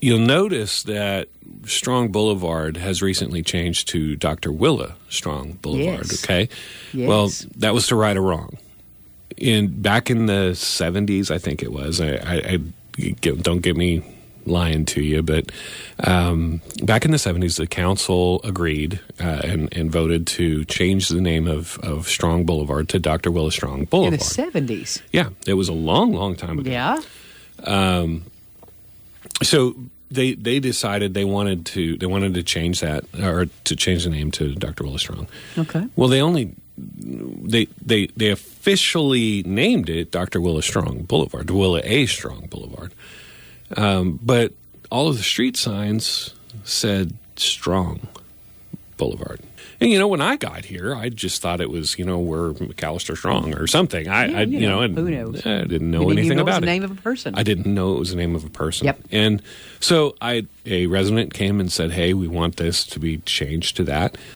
You'll notice that Strong Boulevard has recently changed to Dr. Willa Strong Boulevard, Yes. okay? Yes. Well, that was to right a wrong. Back in the 70s, I think it was. Don't get me lying to you, but back in the 70s, the council agreed and voted to change the name of Strong Boulevard to Dr. Willa Strong In Boulevard. the 70s. Yeah, it was a long, long time ago. Yeah. So they decided they wanted to change that, or to change the name to Dr. Willa Strong. Okay. Well, they officially named it Dr. Willa Strong Boulevard, Willa A. Strong Boulevard. But all of the street signs said Strong Boulevard. And, when I got here, I just thought it was, we're McAllister Strong or something. Who knows? I didn't know You didn't anything even know about it was the it. name of a person. I didn't know it was the name of a person. Yep. And so a resident came and said, hey, we want this to be changed to that.